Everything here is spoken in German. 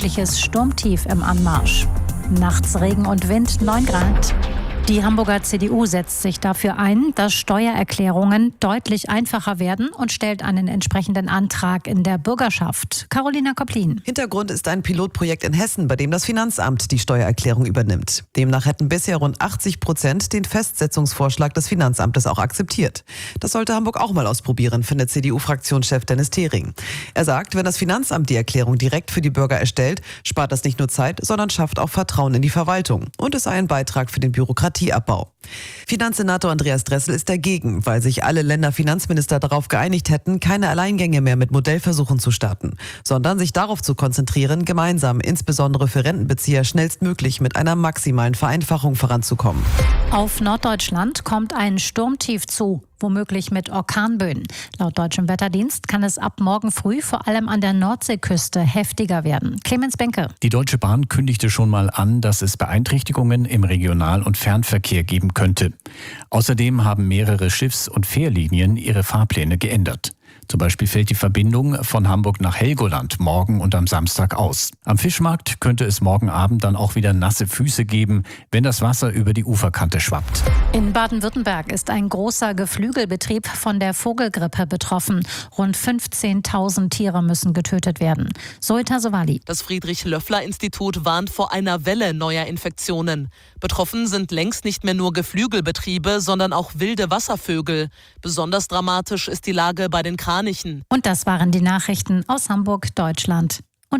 mögliches Sturmtief im Anmarsch. Nachts Regen und Wind, 9 Grad. Die Hamburger CDU setzt sich dafür ein, dass Steuererklärungen deutlich einfacher werden und stellt einen entsprechenden Antrag in der Bürgerschaft. Carolina Kopplin. Hintergrund ist ein Pilotprojekt in Hessen, bei dem das Finanzamt die Steuererklärung übernimmt. Demnach hätten bisher rund 80% den Festsetzungsvorschlag des Finanzamtes auch akzeptiert. Das sollte Hamburg auch mal ausprobieren, findet CDU-Fraktionschef Dennis Thering. Er sagt, wenn das Finanzamt die Erklärung direkt für die Bürger erstellt, spart das nicht nur Zeit, sondern schafft auch Vertrauen in die Verwaltung. Und es sei ein Beitrag für den Bürokratieabbau. Finanzsenator Andreas Dressel ist dagegen, weil sich alle Länderfinanzminister darauf geeinigt hätten, keine Alleingänge mehr mit Modellversuchen zu starten, sondern sich darauf zu konzentrieren, gemeinsam, insbesondere für Rentenbezieher, schnellstmöglich mit einer maximalen Vereinfachung voranzukommen. Auf Norddeutschland kommt ein Sturmtief zu, womöglich mit Orkanböen. Laut deutschem Wetterdienst kann es ab morgen früh vor allem an der Nordseeküste heftiger werden. Clemens Benke. Die Deutsche Bahn kündigte schon mal an, dass es Beeinträchtigungen im Regional- und Fernverkehr geben könnte. Außerdem haben mehrere Schiffs- und Fährlinien ihre Fahrpläne geändert. Zum Beispiel fällt die Verbindung von Hamburg nach Helgoland morgen und am Samstag aus. Am Fischmarkt könnte es morgen Abend dann auch wieder nasse Füße geben, wenn das Wasser über die Uferkante schwappt. In Baden-Württemberg ist ein großer Geflügelbetrieb von der Vogelgrippe betroffen. Rund 15.000 Tiere müssen getötet werden. Zoita Sowali. Das Friedrich-Löffler-Institut warnt vor einer Welle neuer Infektionen. Betroffen sind längst nicht mehr nur Geflügelbetriebe, sondern auch wilde Wasservögel. Besonders dramatisch ist die Lage bei den Kranichen. Und das waren die Nachrichten aus Hamburg, Deutschland.